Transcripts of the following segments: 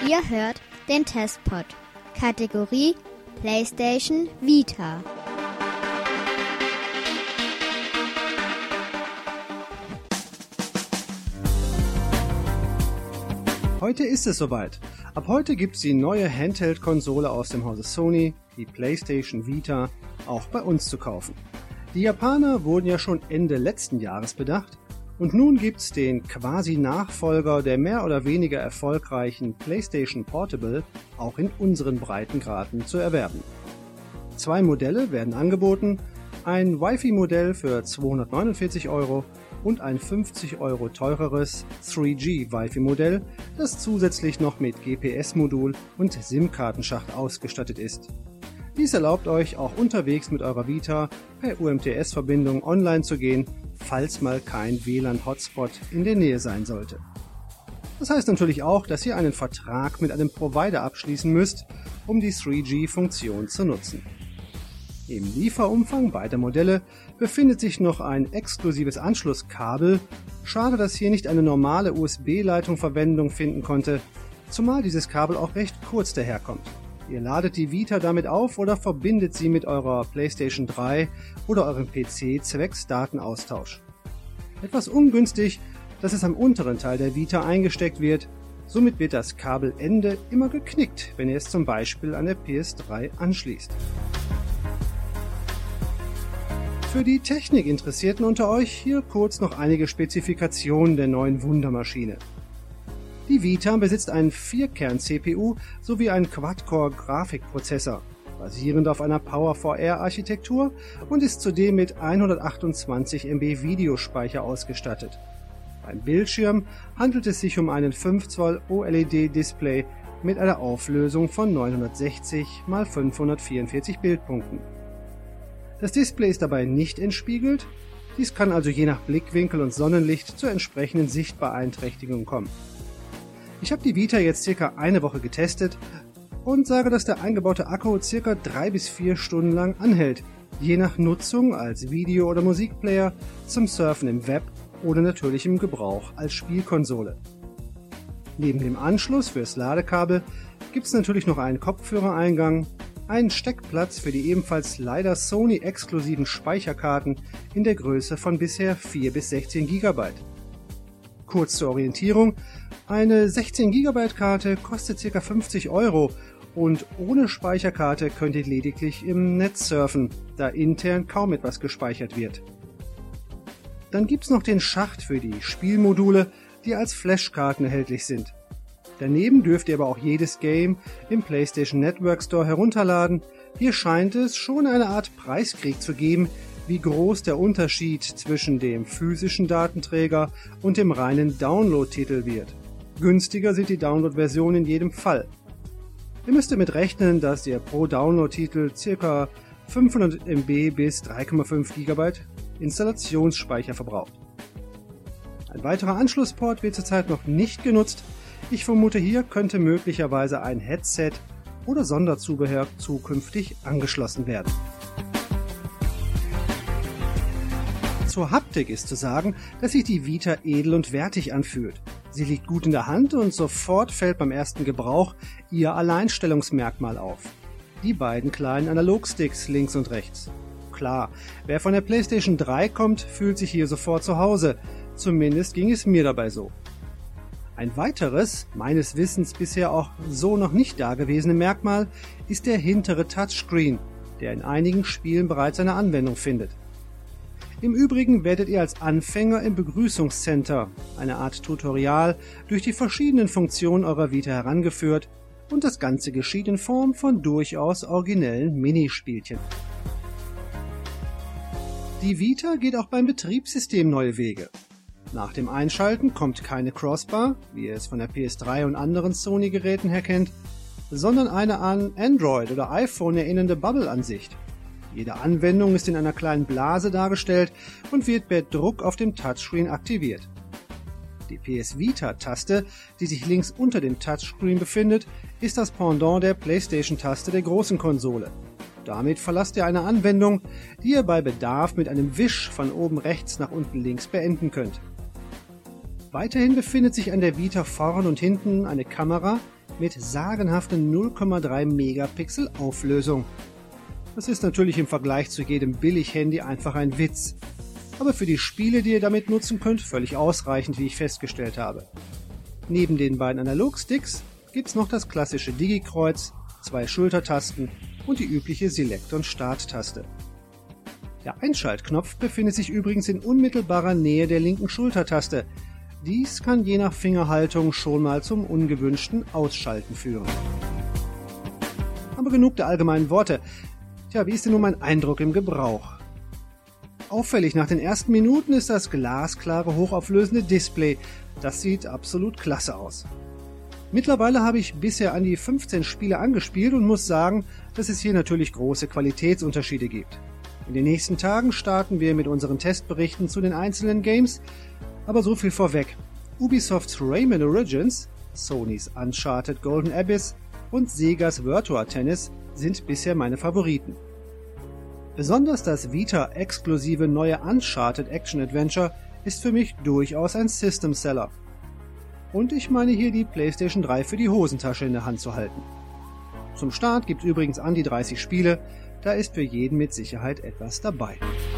Ihr hört den Testpod, Kategorie PlayStation Vita. Heute ist es soweit. Ab heute gibt's die neue Handheld-Konsole aus dem Hause Sony, die PlayStation Vita, auch bei uns zu kaufen. Die Japaner wurden ja schon Ende letzten Jahres bedacht und nun gibt's den quasi Nachfolger der mehr oder weniger erfolgreichen PlayStation Portable auch in unseren Breitengraden zu erwerben. 2 Modelle werden angeboten, ein Wi-Fi-Modell für 249 € und ein 50 € teureres 3G Wi-Fi-Modell, das zusätzlich noch mit GPS-Modul und SIM-Kartenschacht ausgestattet ist. Dies erlaubt euch auch unterwegs mit eurer Vita per UMTS-Verbindung online zu gehen, falls mal kein WLAN-Hotspot in der Nähe sein sollte. Das heißt natürlich auch, dass ihr einen Vertrag mit einem Provider abschließen müsst, um die 3G-Funktion zu nutzen. Im Lieferumfang beider Modelle befindet sich noch ein exklusives Anschlusskabel. Schade, dass hier nicht eine normale USB-Leitung Verwendung finden konnte, zumal dieses Kabel auch recht kurz daherkommt. Ihr ladet die Vita damit auf oder verbindet sie mit eurer PlayStation 3 oder eurem PC zwecks Datenaustausch. Etwas ungünstig, dass es am unteren Teil der Vita eingesteckt wird, somit wird das Kabelende immer geknickt, wenn ihr es zum Beispiel an der PS3 anschließt. Für die Technikinteressierten unter euch hier kurz noch einige Spezifikationen der neuen Wundermaschine. Die Vita besitzt einen 4-Kern-CPU sowie einen Quad-Core-Grafikprozessor, basierend auf einer Power4R-Architektur und ist zudem mit 128 MB Videospeicher ausgestattet. Beim Bildschirm handelt es sich um einen 5 Zoll OLED-Display mit einer Auflösung von 960 x 544 Bildpunkten. Das Display ist dabei nicht entspiegelt, dies kann also je nach Blickwinkel und Sonnenlicht zur entsprechenden Sichtbeeinträchtigung kommen. Ich habe die Vita jetzt circa eine Woche getestet und sage, dass der eingebaute Akku circa 3 bis 4 Stunden lang anhält, je nach Nutzung als Video- oder Musikplayer, zum Surfen im Web oder natürlich im Gebrauch als Spielkonsole. Neben dem Anschluss fürs Ladekabel gibt es natürlich noch einen Kopfhörereingang, einen Steckplatz für die ebenfalls leider Sony-exklusiven Speicherkarten in der Größe von bisher 4 bis 16 GB. Kurz zur Orientierung, eine 16 GB Karte kostet ca. 50 € und ohne Speicherkarte könnt ihr lediglich im Netz surfen, da intern kaum etwas gespeichert wird. Dann gibt's noch den Schacht für die Spielmodule, die als Flashkarten erhältlich sind. Daneben dürft ihr aber auch jedes Game im PlayStation Network Store herunterladen. Hier scheint es schon eine Art Preiskrieg zu geben, wie groß der Unterschied zwischen dem physischen Datenträger und dem reinen Download-Titel wird. Günstiger sind die Download-Versionen in jedem Fall. Ihr müsst damit rechnen, dass ihr pro Download-Titel ca. 500 MB bis 3,5 GB Installationsspeicher verbraucht. Ein weiterer Anschlussport wird zurzeit noch nicht genutzt. Ich vermute, hier könnte möglicherweise ein Headset oder Sonderzubehör zukünftig angeschlossen werden. Zur Haptik ist zu sagen, dass sich die Vita edel und wertig anfühlt. Sie liegt gut in der Hand und sofort fällt beim ersten Gebrauch ihr Alleinstellungsmerkmal auf. Die beiden kleinen Analogsticks links und rechts. Klar, wer von der PlayStation 3 kommt, fühlt sich hier sofort zu Hause. Zumindest ging es mir dabei so. Ein weiteres, meines Wissens bisher auch so noch nicht dagewesene Merkmal ist der hintere Touchscreen, der in einigen Spielen bereits eine Anwendung findet. Im Übrigen werdet ihr als Anfänger im Begrüßungscenter, eine Art Tutorial, durch die verschiedenen Funktionen eurer Vita herangeführt und das Ganze geschieht in Form von durchaus originellen Minispielchen. Die Vita geht auch beim Betriebssystem neue Wege. Nach dem Einschalten kommt keine Crossbar, wie ihr es von der PS3 und anderen Sony-Geräten her kennt, sondern eine an Android oder iPhone erinnernde Bubble-Ansicht. Jede Anwendung ist in einer kleinen Blase dargestellt und wird per Druck auf dem Touchscreen aktiviert. Die PS Vita-Taste, die sich links unter dem Touchscreen befindet, ist das Pendant der PlayStation-Taste der großen Konsole. Damit verlasst ihr eine Anwendung, die ihr bei Bedarf mit einem Wisch von oben rechts nach unten links beenden könnt. Weiterhin befindet sich an der Vita vorn und hinten eine Kamera, mit sagenhaften 0,3 Megapixel Auflösung. Das ist natürlich im Vergleich zu jedem Billig-Handy einfach ein Witz. Aber für die Spiele, die ihr damit nutzen könnt, völlig ausreichend, wie ich festgestellt habe. Neben den beiden Analogsticks gibt's noch das klassische Digi-Kreuz, 2 Schultertasten und die übliche Select- und Start-Taste. Der Einschaltknopf befindet sich übrigens in unmittelbarer Nähe der linken Schultertaste. Dies kann je nach Fingerhaltung schon mal zum ungewünschten Ausschalten führen. Aber genug der allgemeinen Worte. Tja, wie ist denn nun mein Eindruck im Gebrauch? Auffällig, nach den ersten Minuten ist das glasklare, hochauflösende Display. Das sieht absolut klasse aus. Mittlerweile habe ich bisher an die 15 Spiele angespielt und muss sagen, dass es hier natürlich große Qualitätsunterschiede gibt. In den nächsten Tagen starten wir mit unseren Testberichten zu den einzelnen Games, aber so viel vorweg. Ubisofts Rayman Origins, Sonys Uncharted Golden Abyss und Segas Virtua Tennis sind bisher meine Favoriten. Besonders das Vita-exklusive neue Uncharted Action Adventure ist für mich durchaus ein System-Seller. Und ich meine hier die PlayStation 3 für die Hosentasche in der Hand zu halten. Zum Start gibt's übrigens an die 30 Spiele, da ist für jeden mit Sicherheit etwas dabei.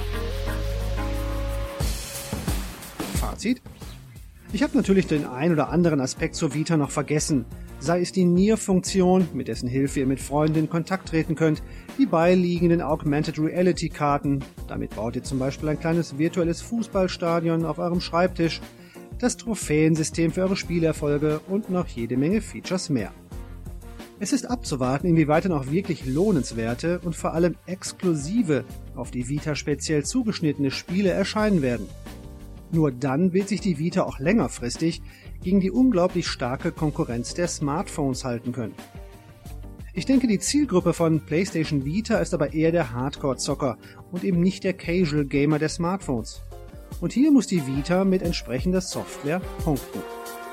Fazit: Ich habe natürlich den ein oder anderen Aspekt zur Vita noch vergessen, sei es die Near-Funktion, mit dessen Hilfe ihr mit Freunden in Kontakt treten könnt, die beiliegenden Augmented Reality Karten, damit baut ihr zum Beispiel ein kleines virtuelles Fußballstadion auf eurem Schreibtisch, das Trophäensystem für eure Spielerfolge und noch jede Menge Features mehr. Es ist abzuwarten, inwieweit dann auch wirklich lohnenswerte und vor allem exklusive, auf die Vita speziell zugeschnittene Spiele erscheinen werden. Nur dann wird sich die Vita auch längerfristig gegen die unglaublich starke Konkurrenz der Smartphones halten können. Ich denke, die Zielgruppe von PlayStation Vita ist aber eher der Hardcore-Zocker und eben nicht der Casual-Gamer der Smartphones. Und hier muss die Vita mit entsprechender Software punkten.